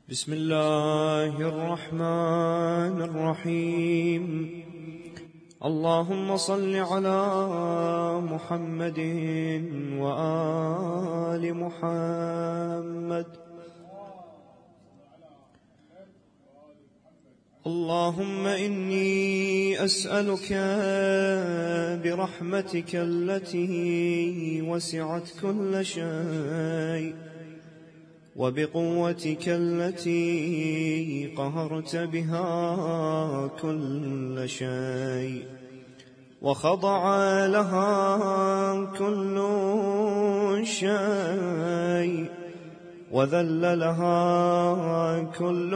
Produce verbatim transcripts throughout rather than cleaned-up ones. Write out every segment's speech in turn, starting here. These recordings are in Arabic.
بسم الله الرحمن الرحيم. اللهم صل على محمد وآل محمد. اللهم إني أسألك برحمتك التي وسعت كل شيء، وبقوتك التي قهرت بها كل شيء، وخضع لها كل شيء، وذل لها كل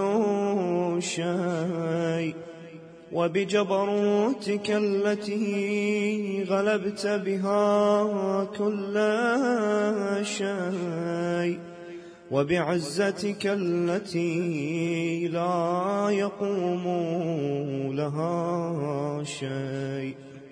شيء، وبجبروتك التي غلبت بها كل شيء، وبعزتك التي لا يقوم لها شيء،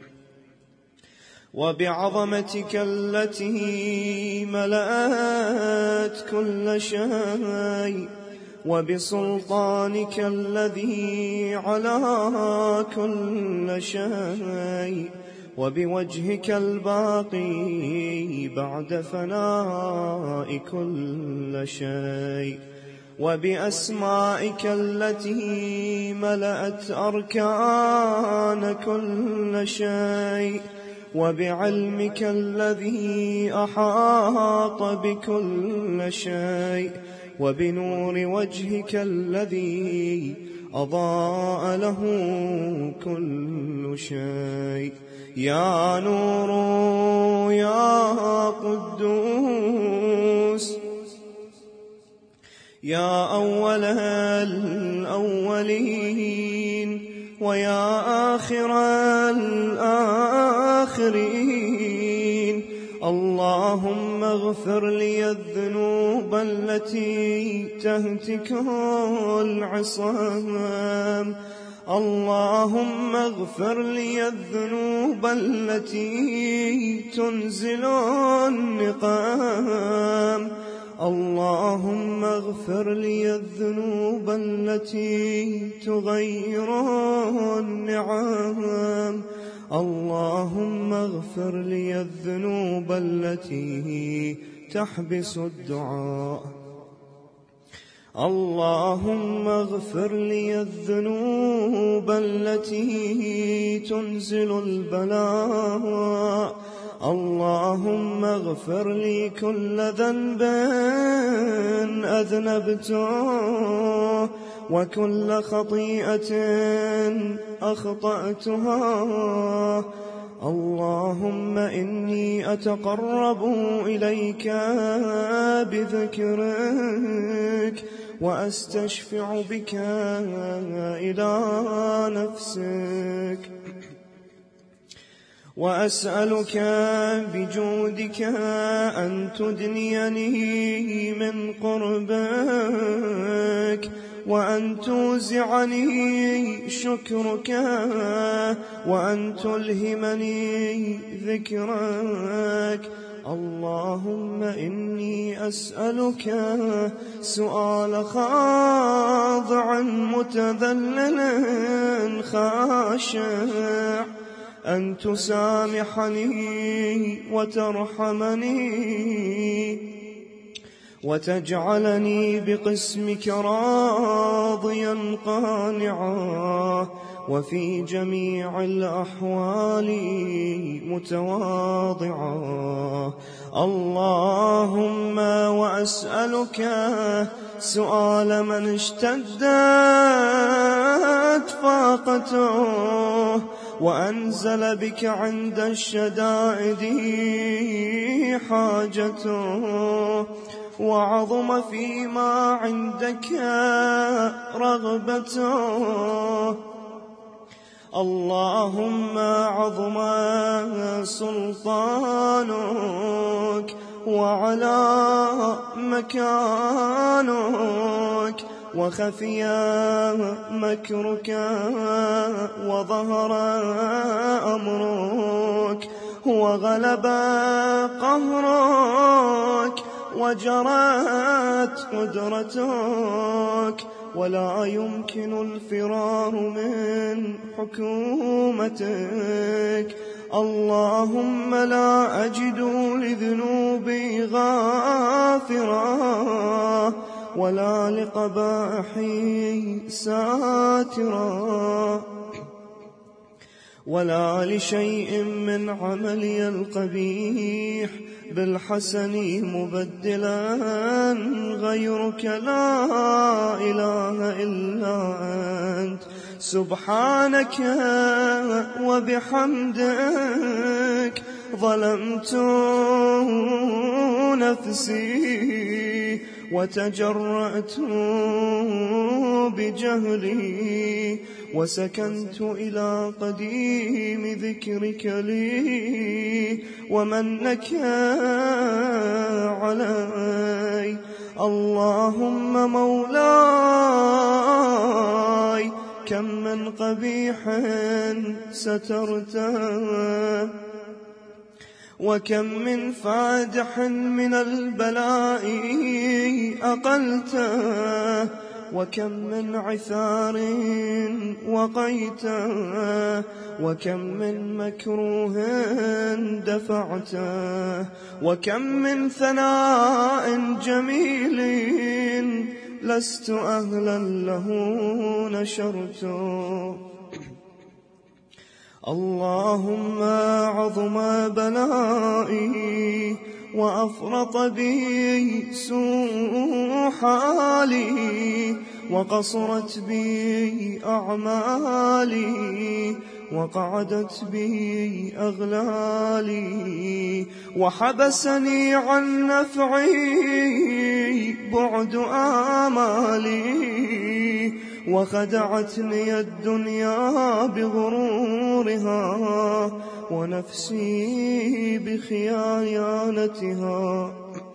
وبعظمتك التي ملأت كل شيء، وبسلطانك الذي على كل شيء، وبوجهك الباقي بعد فناء كل شيء، وبأسمائك التي ملأت أركان كل شيء، وبعلمك الذي أحاط بكل شيء، وبنور وجهك الذي أضاء له كل شيء. يا نور يا قدوس، يا أول الأولين، ويا آخر الآخرين. اللهم اغفر لي الذنوب التي تهتك العصام. اللهم اغفر لي الذنوب التي تنزل النقام. اللهم اغفر لي الذنوب التي تغير النعم. اللهم اغفر لي الذنوب التي تحبس الدعاء. اللهم اغفر لي الذنوب التي تنزل البلاء. اللهم اغفر لي كل ذنب أذنبته، وكل خطيئة أخطأتها. اللهم إني أتقرب إليك بذكرك، وأستشفع بك إلى نفسك، وأسألك بجودك أن تدنيني من قربك، وأن توزعني شكرك، وأن تلهمني ذكرك. اللهم إني أسألك سؤال خاضع متذلل خاشع، أن تسامحني وترحمني، وتجعلني بقسمك راضيا قانعا، وفي جميع الأحوال متواضعا. اللهم وأسألك سؤال من اشتدت فاقته، وأنزل بك عند الشدائد حاجته، وعظم فيما عندك رغبته. اللهم عظم سلطانك، وعلى مكانك، وخفي مكرك، وظهر أمرك، وغلب قهرك، وجرت قدرتك. رضاك، ولا يمكن الفرار من حكومتك. اللهم لا أجد لذنوبي غافرا، ولا لقبائحي ساترا، ولا لشيء من عملي القبيح بالحسن مبدلا غيرك لا إله إلا أنت. سبحانك وبحمدك ظلمت نفسي، وتجرأت بجهلي، وسكنت إلى قديم ذكرك لي ومنك علي. اللهم مولاي كم من قبيح سترته، وكم من فادح من البلاء أقلته، وكم من عثار وقيته، وكم من مكروه دفعته، وكم من ثناء جميل لست أهلا له نشرته. اللهم عظم بلائي وأفرط بي سوء حالي، وقصرت بي أعمالي، وقعدت بي أغلالي، وحبسني عن نفعي بعد آمالي، وخدعتني الدنيا بغرورها، ونفسي بخيانتها.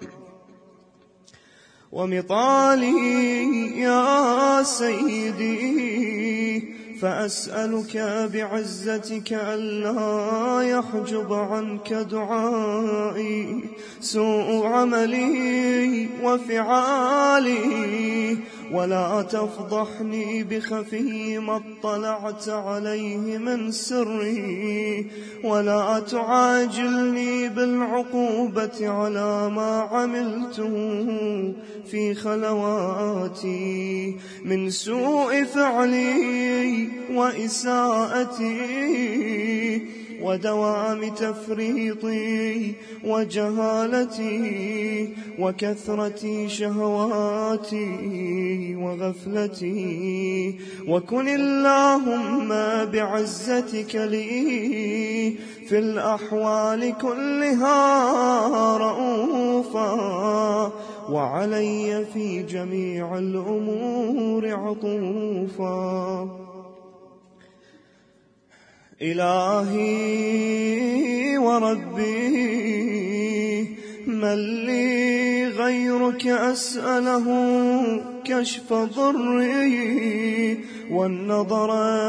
ومطالي يا سيدي فأسألك بعزتك ألا يحجب عنك دعائي سوء عملي وفعالي، ولا تفضحني بخفي ما اطلعت عليه من سري، ولا تعاجلني بالعقوبة على ما عملته في خلواتي من سوء فعلي وإساءتي، ودوام تفريطي وجهالتي، وكثرة شهواتي وغفلتي. وكن اللهم بعزتك لي في الأحوال كلها رؤوفا، وعلي في جميع الأمور عطوفا. إلهي وربي من لي غيرك أسأله كشف ضري والنظر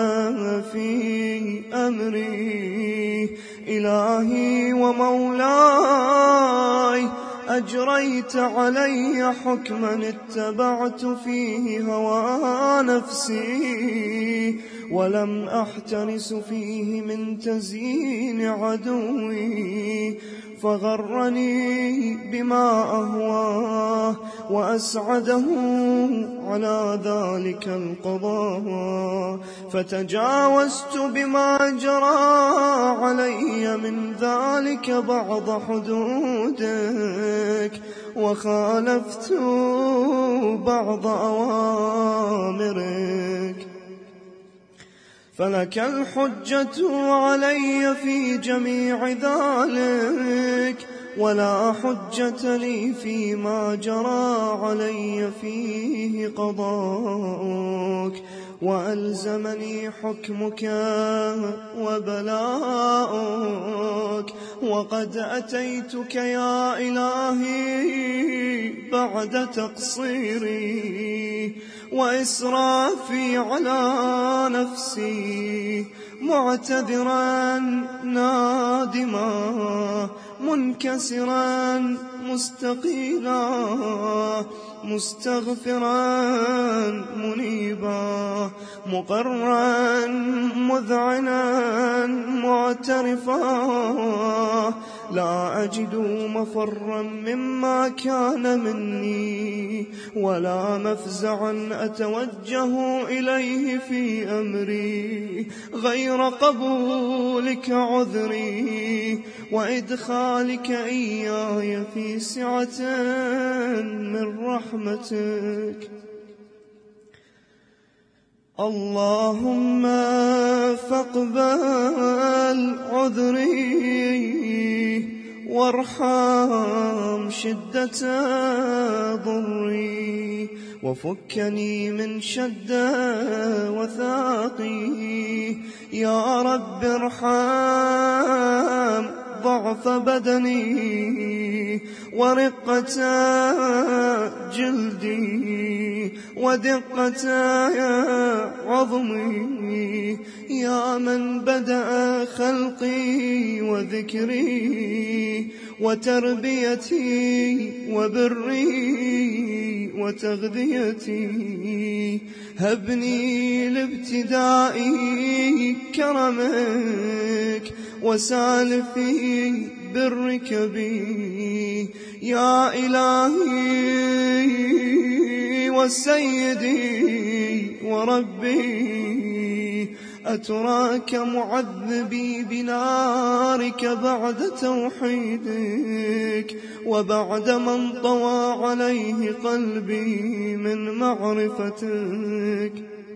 في أمري. إلهي ومولاي أجريت علي حكما اتبعت فيه هوى نفسي، ولم أحترس فيه من تزيين عدوي، فغرني بما أهواه وأسعده على ذلك القضاء، فتجاوزت بما جرى علي من ذلك بعض حدودك، وخالفت بعض أوامرك. فلك الحجة علي في جميع ذلك، ولا حجة لي فيما جرى علي فيه قضاؤك. وألزمني حكمك وبلاؤك، وقد أتيتك يا إلهي بعد تقصيري وإسرافي على نفسي، معتذرا نادما منكسرا مستقيلا مستغفرا مقرا مذعنا معترفا، لا أجد مفرا مما كان مني، ولا مفزعا أتوجه إليه في أمري، غير قبولك عذري وإدخالك إياي في سعة من رحمتك. اللهم فاقبل عذري وارحم شدة ضري، وفكني من شد وثاقي. يا رب ارحم ضعف بدني ورقة جلدي ودقة عظمي، يا من بدأ خلقي وذكري وتربيتي وبري وتغذيتي. هبني لابتدائي كرمك وسال في برك بي، يا إلهي وسيدي وربي. أتراك معذبي بنارك بعد توحيدك، وبعد من طوى عليه قلبي من معرفتك،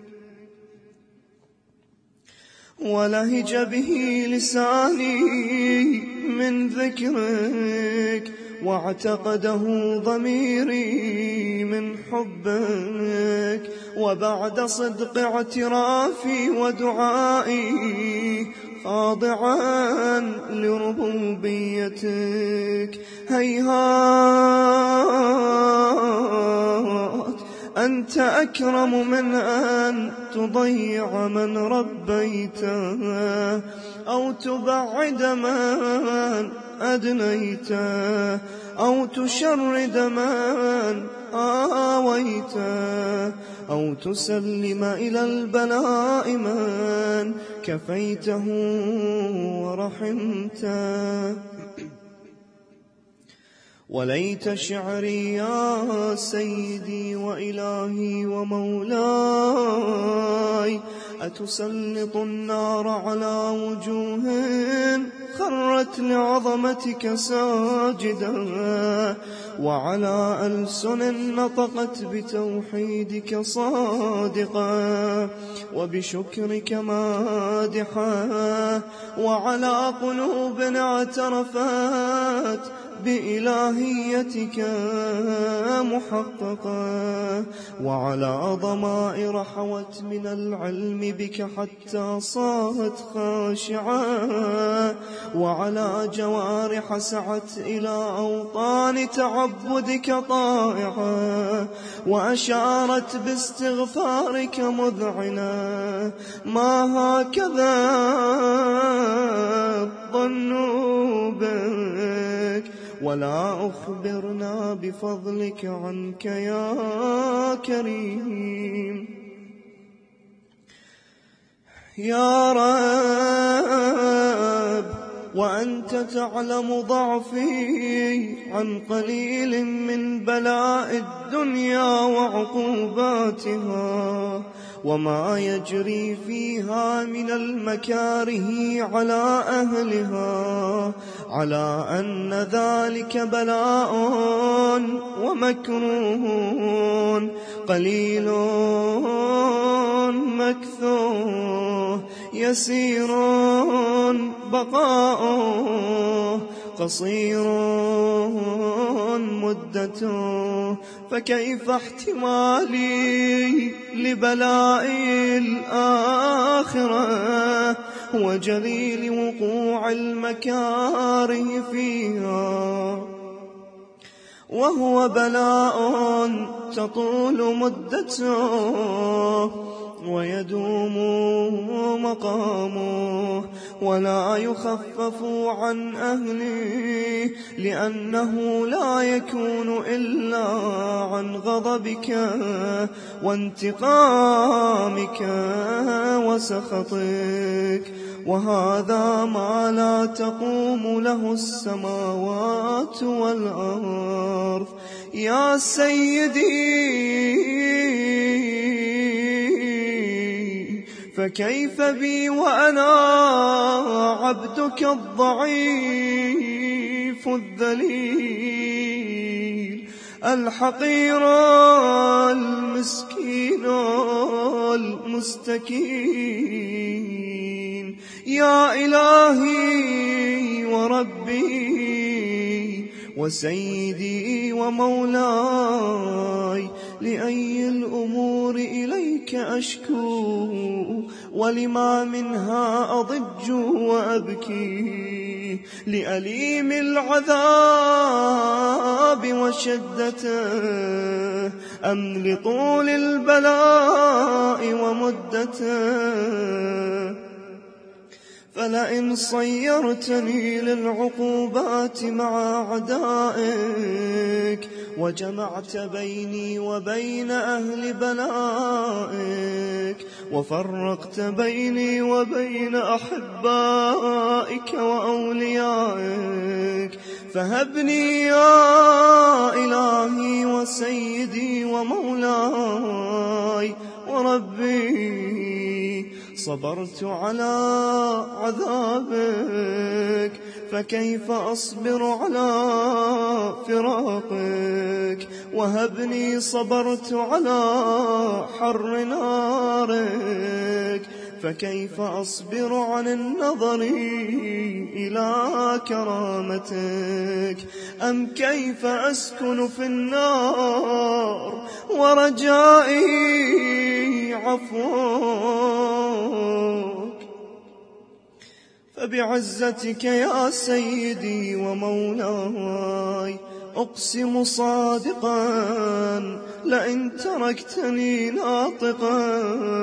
ولهج به لساني من ذكرك، واعتقده ضميري من حبك. وبعد صدق اعترافي ودعائي خاضعا لربوبيتك، هيهات أنت أكرم من أن تضيع من ربيته، أو تبعد من أدنيته، أو تشرد من آويته، أو تسلم إلى البلاء من كفيته ورحمته. وليت شعري يا سيدي وإلهي ومولاي أتسلط النار على وجوه خرت لعظمتك ساجدا، وعلى ألسن نطقت بتوحيدك صادقا، وبشكرك مادحا، وعلى قلوب اعترفت بإلهيتك محققا، وعلى ضمائر حوت من العلم بك حتى صارت خاشعا، وعلى جوارح سعت إلى أوطان تعبدك طائعا، وأشارت باستغفارك مذعنا. ما هكذا الظن بك، ولا أخبرنا بفضلك عنك يا كريم. يا رب وأنت تعلم ضعفي عن قليل من بلاء الدنيا وعقوباتها، وما يجري فيها من المكاره على أهلها، على أن ذلك بلاء ومكروه قليل مكثور، يسير بقاؤه، قصير مدته. فكيف احتمالي لبلاء الآخرة وجليل وقوع المكاره فيها؟ وهو بلاء تطول مدته ويدوم مقامه ولا يخفف عن أهله، لأنه لا يكون إلا عن غضبك وانتقامك وسخطك، وهذا ما لا تقوم له السماوات والأرض. يا سيدي فكيف بي وأنا عبدك الضعيف الذليل الحقير المسكين المستكين. يا إلهي وربي وسيدي ومولاي، لأي الأمور إليك أشكو ولما منها أضج وأبكي، لأليم العذاب وشدته أم لطول البلاء ومدته؟ فلئن صيرتني للعقوبات مع أعدائك وجمعت بيني وبين أهل بلائك وفرقت بيني وبين أحبائك وأوليائك، فهبني يا إلهي وسيدي ومولاي وربي. صبرت على عذابك فكيف أصبر على فراقك؟ وهبني صبرت على حر نارك فكيف أصبر عن النظر إلى كرامتك؟ أم كيف أسكن في النار ورجائي عفوك؟ فبعزتك يا سيدي ومولاي أقسم صادقا لئن تركتني ناطقا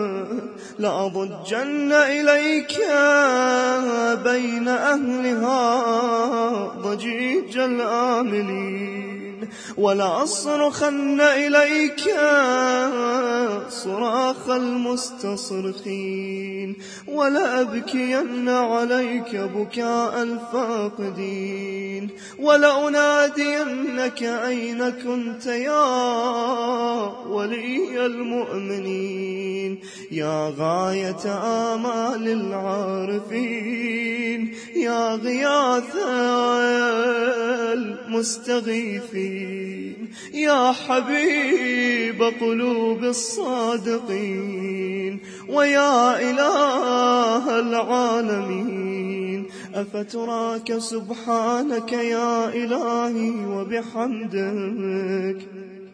لأضجن إليك بين أهلها ضجيج الآملين، ولأصرخن إليك صراخ المستصرخين، ولأبكين عليك بكاء الفاقدين، ولأنادينك أين كنت يا ولي المؤمنين، يا غاية آمال العارفين، يا غياث المستغيثين، يا حبيب قلوب الصادقين، ويا إله العالمين. أفتراك سبحانك يا إلهي وبحمدك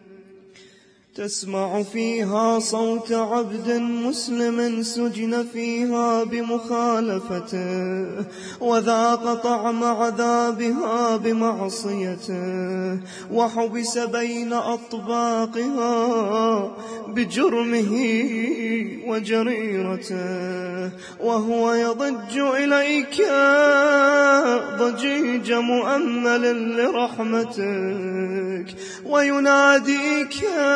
تسمع فيها صوت عبد مسلم سجن فيها بمخالفته وذاق طعم عذابها بمعصيته وحبس بين أطباقها بجرمه وجريرته، وهو يضج إليك ضجيج مؤمل لرحمتك ويناديك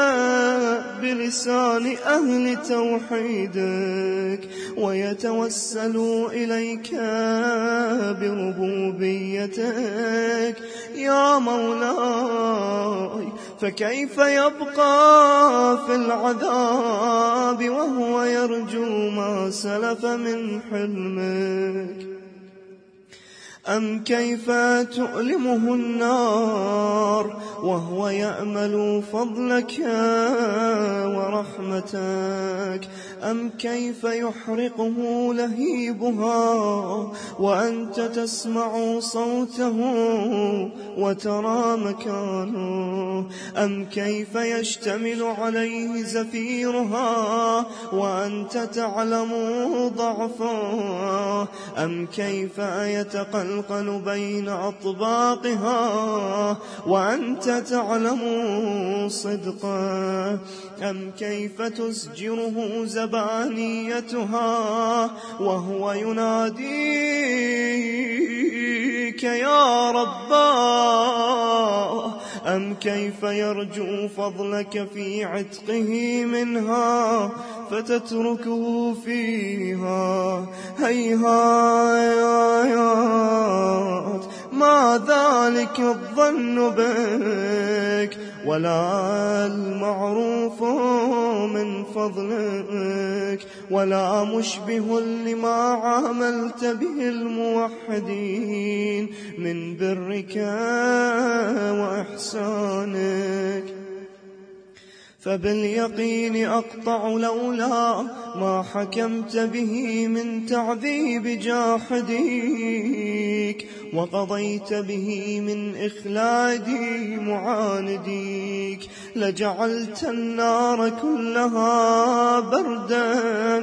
بلسان أهل توحيدك ويتوسل إليك بربوبيتك يا مولاي. فكيف يبقى في العذاب وهو يرجو ما سلف من حلمك؟ أم كيف تؤلمه النار وهو يأمل فضلك ورحمتك؟ أم كيف يحرقه لهيبها وأنت تسمع صوته وترى مكانه؟ أم كيف يشتمل عليه زفيرها وأنت تعلم ضعفه؟ أم كيف يتقلب تخلخل بين أطباقها وأنت تعلم صدقه؟ أم كيف تزجره زبانيتها وهو يناديك يا رباه؟ أم كيف يرجو فضلك في عتقه منها فتتركه فيها؟ هيهات ما ذلك الظن بك ولا المعروف من فضلك ولا مشبه لما عاملت به الموحدين من برك وإحسانك. فباليقين أقطع لولا ما حكمت به من تعذيب جاحديك وقضيت به من إخلاد معانديك لجعلت النار كلها بردا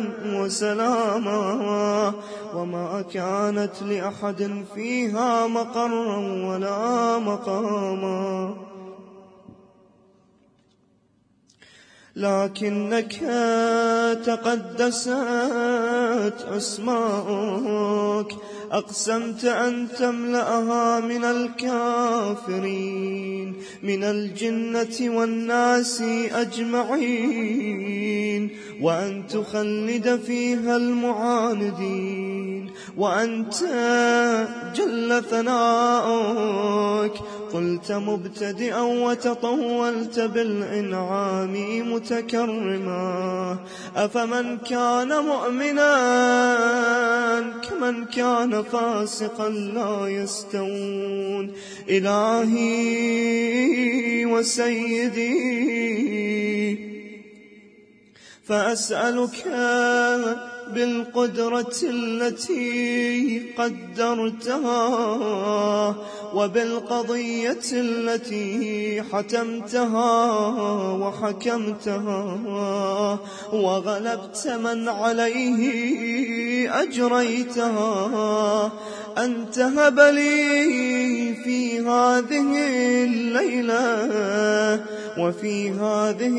وسلاما وما كانت لأحد فيها مقرا ولا مقاما. لكنك تقدست أسماؤك أقسمت أن تملأها من الكافرين من الجنة والناس أجمعين وأن تخلد فيها المعاندين وأنت جل ثناؤك قلت مبتدئا وتطولت بالإنعام متكرما. أفمن كان مؤمنا كمن كان فاسقا لا يستوون. إلهي وسيدي فأسألك بالقدرة التي قدرتها وبالقضية التي حتمتها وحكمتها وغلبت من عليه أجريتها أن تهب لي في هذه الليلة وفي هذه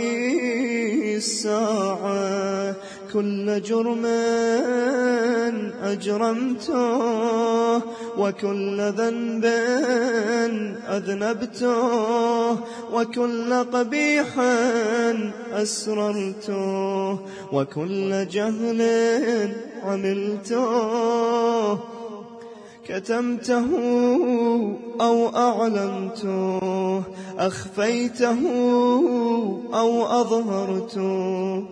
الساعة كل جرم أجرمته وكل ذنب أذنبته وكل قبيح أسررته وكل جهل عملته كتمته أو أعلنته أخفيته أو أظهرته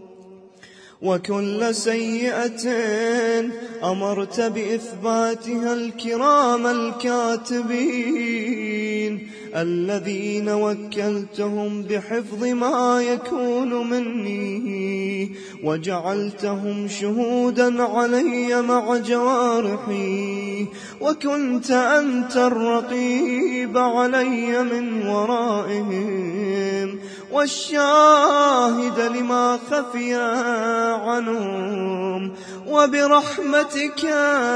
وكل سيئة أمرت بإثباتها الكرام الكاتبين الذين وكلتهم بحفظ ما يكون مني وجعلتهم شهودا علي مع جوارحي وكنت أنت الرقيب علي من ورائهم والشاهد لما خفي عنهم وبرحمتك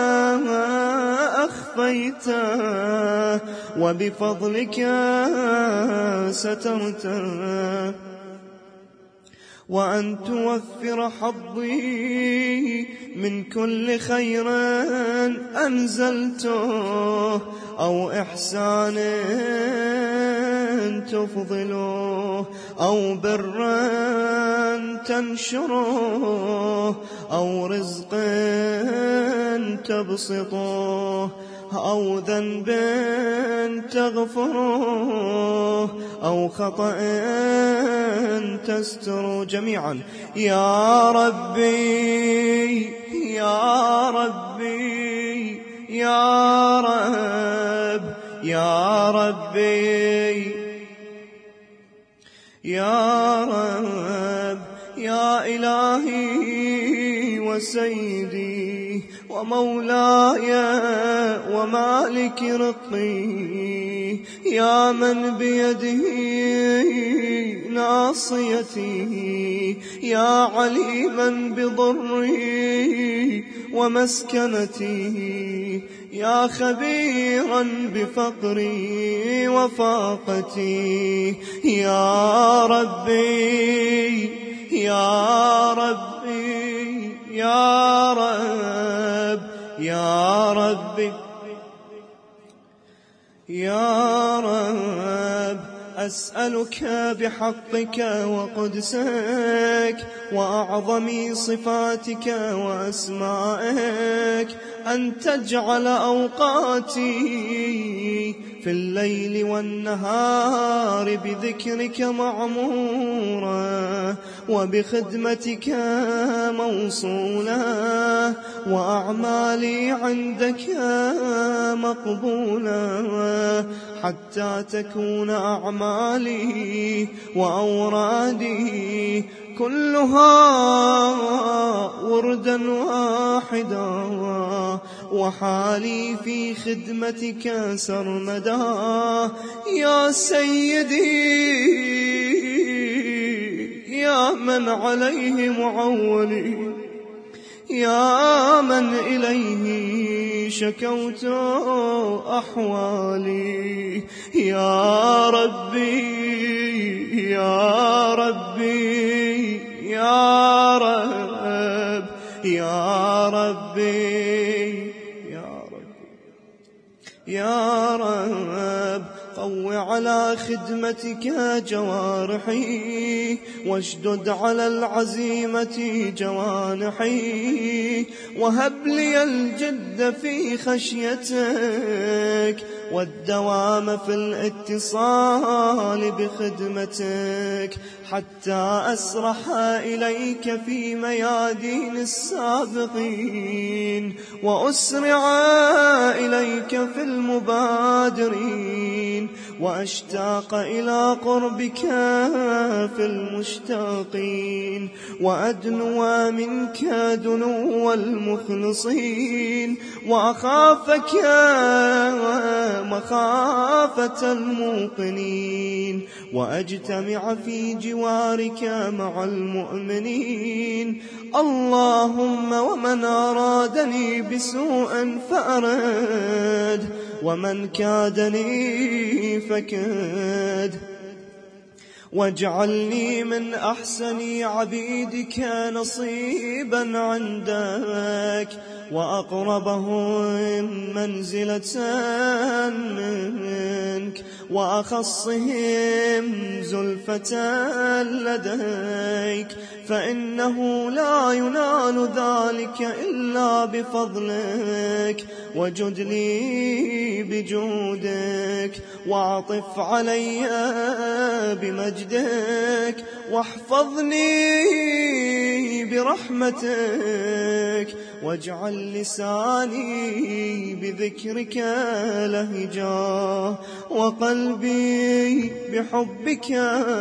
أخفيته وبفضلك سترته وأن توفر حظي من كل خير أنزلته أو إحسان تفضله أو برا تنشره أو رزق تبسطه أو ذنب تغفره أو خطأ تستر جميعا. يا ربي يا ربي يا رب يا ربي يا رب يا إلهي وسيدي ومولاي ومالك رقي يا من بيده ناصيتي يا عليما بضري ومسكنتي يا خبيرا بفقري وفاقتي، يا ربي يا ربي يا رب يا ربي يا رب، أسألك بحقك وقدسك وأعظم صفاتك وأسمائك أن تجعل أوقاتي في الليل والنهار بذكرك معمورة، وبخدمتك موصولة، وأعمالي عندك مقبولة، حتى تكون أعمالي وأورادي كلها وردا واحدا، وحالي في خدمتك سرمدا. يا سيدي يا من عليه معولي، يا من إليه شكوت أحوالي، يا ربي يا ربي يا رب يا ربي يا ربي يا رب، قو على خدمتك جوارحي، واشدد على العزيمة جوانحي، وهب لي الجد في خشيتك والدوام في الاتصال بخدمتك، حتى أسرح إليك في ميادين السابقين، وأسرع إليك في المبادرين، وأشتاق إلى قربك في المشتاقين، وأدنو منك دنو المخلصين، وأخافك مخافة الموقنين، وأجتمع في جوارك مع المؤمنين. اللهم ومن أرادني بسوء فأرد، ومن كادني فكد، واجعلني من أحسن عبيدك نصيبا عندك، وأقربهم منزلة منك، وأخصهم زلفة لديك، فإنه لا ينال ذلك إلا بفضلك. وجد لي بجودك، وعطف علي بمجدك، واحفظني برحمتك، واجعل لساني بذكرك لهجا، وقلبي بحبك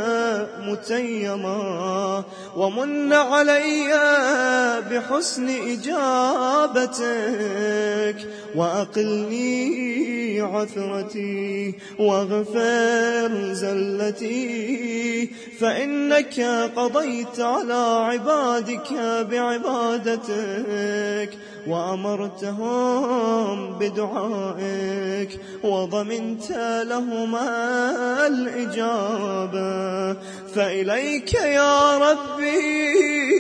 متيما، ومن علي بحسن إجابتك، وأقلني عثرتي، واغفر زلتي، فإنك قضيت على عبادك بعبادتك، وأمرتهم بدعائك، وضمنت لهما الإجابة. فإليك يا ربي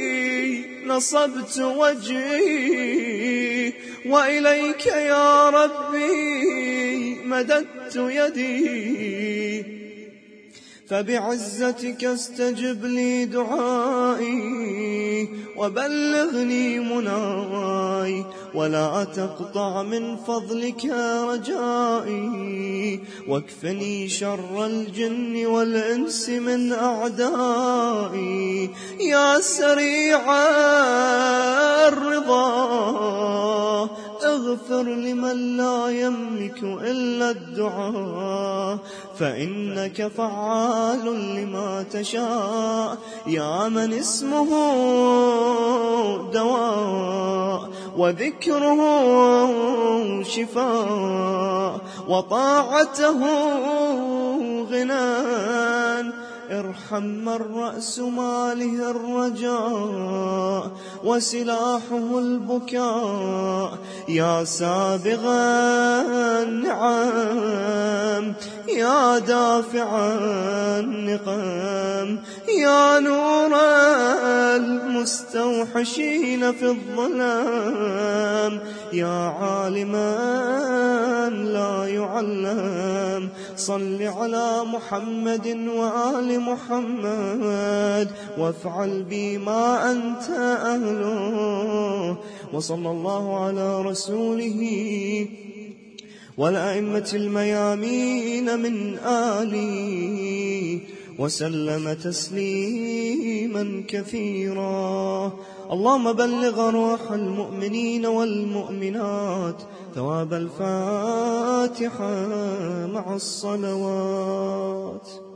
نصبت وجهي، وإليك يا ربي مددت يدي، فبعزتك استجب لي دعائي، وبلغني مناي، ولا تقطع من فضلك رجائي، واكفني شر الجن والإنس من أعدائي. يا سريع الرضا اغفر لمن لا يملك إلا الدعاء، فإنك فعال لما تشاء. يا من اسمه دواء، وذكره شفاء، وطاعته غنى، ارحم من رأس ماله الرجاء وسلاحه البكاء. يا سابغ النعم يا دافع النقم، يا نور المستوحشين في الظلام، يا عالما لا يعلم، صل على محمد وآل محمد وافعل بما أنت أهله. وصلى الله على رسوله والأئمة الميامين من آله وسلم تسليما كثيرا. اللهم بلغ روح المؤمنين والمؤمنات ثواب الفاتحة مع الصلوات.